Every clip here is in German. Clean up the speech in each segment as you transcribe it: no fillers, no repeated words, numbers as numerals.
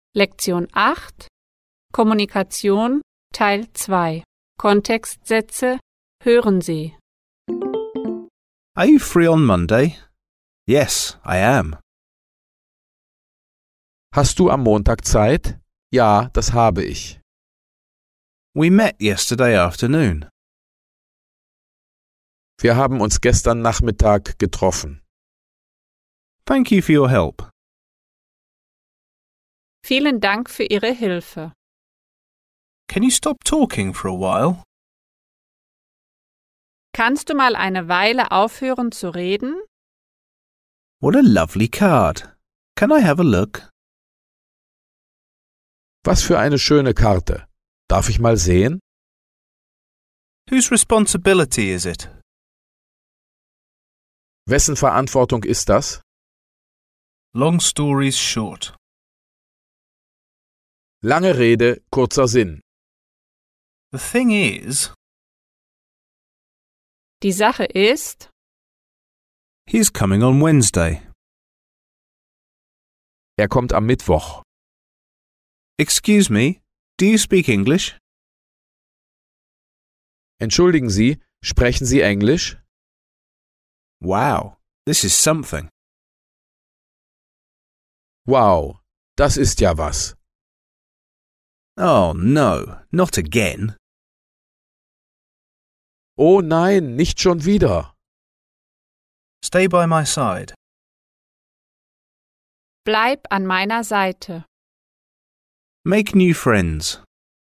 Lektion 8 Kommunikation Teil 2 Kontextsätze hören Sie. Are you free on Monday? Yes, I am. Hast du am Montag Zeit? Ja, das habe ich. We met yesterday afternoon. Wir haben uns gestern Nachmittag getroffen. Thank you for your help. Vielen Dank für Ihre Hilfe. Can you stop talking for a while? Kannst du mal eine Weile aufhören zu reden? What a lovely card. Can I have a look? Was für eine schöne Karte. Darf ich mal sehen? Whose responsibility is it? Wessen Verantwortung ist das? Long stories short. Lange Rede, kurzer Sinn. The thing is, Die Sache ist, he's coming on Wednesday. Er kommt am Mittwoch. Excuse me, do you speak English? Entschuldigen Sie, sprechen Sie Englisch? Wow, this is something. Wow, das ist ja was. Oh no, not again. Oh nein, nicht schon wieder. Stay by my side. bleib an meiner Seite. Make new friends.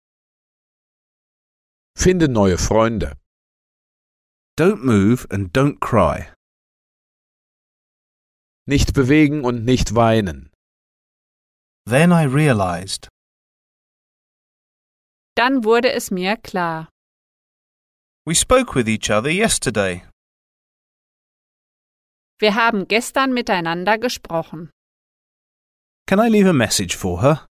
Finde neue Freunde. Don't move and don't cry. Nicht bewegen und nicht weinen. Then I realized. Dann wurde es mir klar. We spoke with each other yesterday. Wir haben gestern miteinander gesprochen. Can I leave a message for her?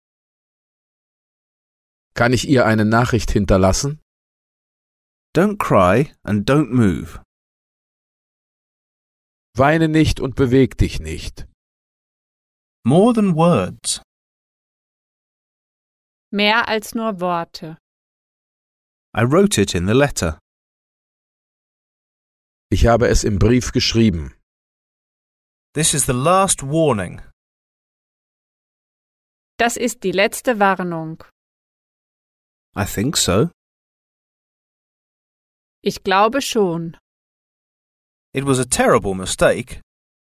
Kann ich ihr eine Nachricht hinterlassen? Don't cry and don't move. Weine nicht und beweg dich nicht. More than words. Mehr als nur Worte. I wrote it in the letter. Ich habe es im Brief geschrieben. This is the last warning. Das ist die letzte Warnung. I think so. Ich glaube schon. It was a terrible mistake.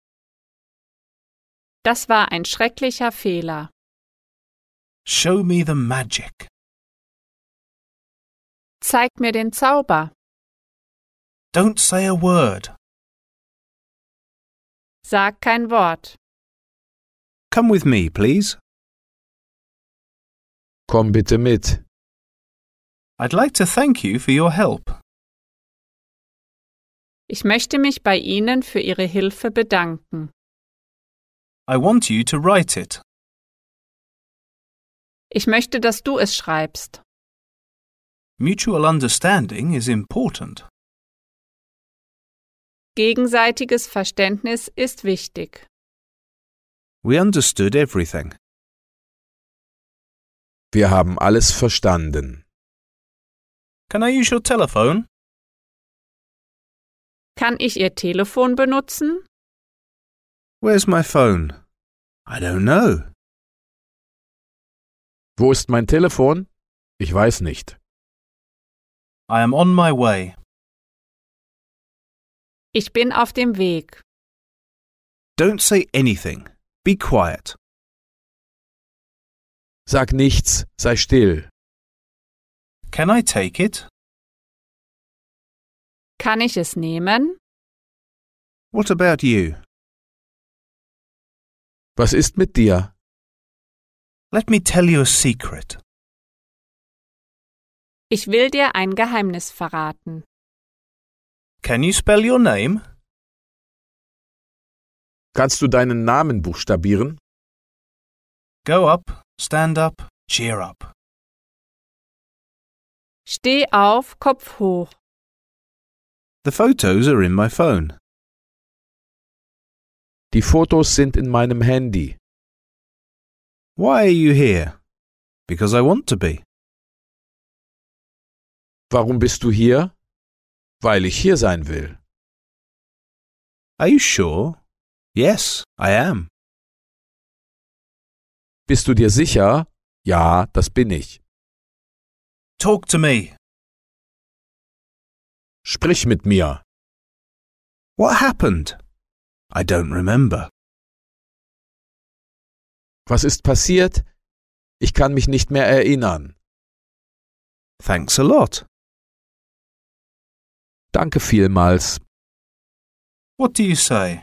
Das war ein schrecklicher Fehler. Show me the magic. Zeig mir den Zauber. Don't say a word. Sag kein Wort. Come with me, please. Komm bitte mit. I'd like to thank you for your help. Ich möchte mich bei Ihnen für Ihre Hilfe bedanken. I want you to write it. Ich möchte, dass du es schreibst. Mutual understanding is important. Gegenseitiges Verständnis ist wichtig. We understood everything. Wir haben alles verstanden. Can I use your telephone? Kann ich Ihr Telefon benutzen? Where's my phone? I don't know. Wo ist mein Telefon? Ich weiß nicht. I am on my way. Ich bin auf dem Weg. Don't say anything. Be quiet. Sag nichts, sei still. Can I take it? Kann ich es nehmen? What about you? Was ist mit dir? Let me tell you a secret. Ich will dir ein Geheimnis verraten. Can you spell your name? Kannst du deinen Namen buchstabieren? Go up, stand up, cheer up. Steh auf, Kopf hoch. The photos are in my phone. Die Fotos sind in meinem Handy. Why are you here? Because I want to be. Warum bist du hier? Weil ich hier sein will. Are you sure? Yes, I am. Bist du dir sicher? Ja, das bin ich. Talk to me. Sprich mit mir. What happened? I don't remember. Was ist passiert? Ich kann mich nicht mehr erinnern. Thanks a lot. Danke vielmals. What do you say?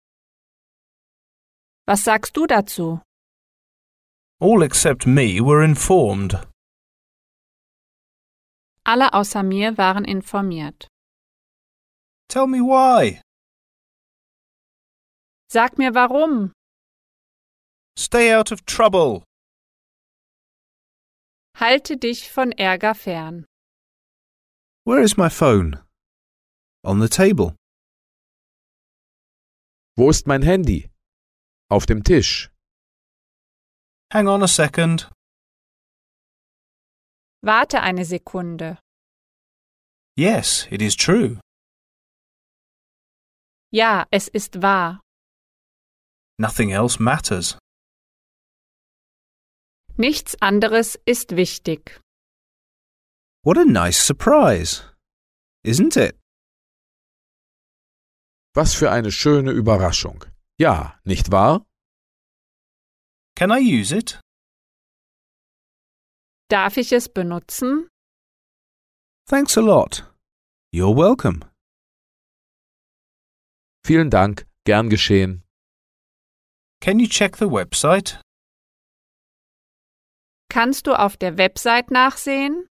Was sagst du dazu? All except me were informed. Alle außer mir waren informiert. Tell me why. Sag mir warum. Stay out of trouble. Halte dich von Ärger fern. Where is my phone? On the table. Wo ist mein Handy? Auf dem Tisch. Hang on a second. Warte eine Sekunde. Yes, it is true. Ja, es ist wahr. Nothing else matters. Nichts anderes ist wichtig. What a nice surprise, isn't it? Was für eine schöne Überraschung. Ja, nicht wahr? Can I use it? Darf ich es benutzen? Thanks a lot. You're welcome. Vielen Dank, gern geschehen. Can you check the website? Kannst du auf der Website nachsehen?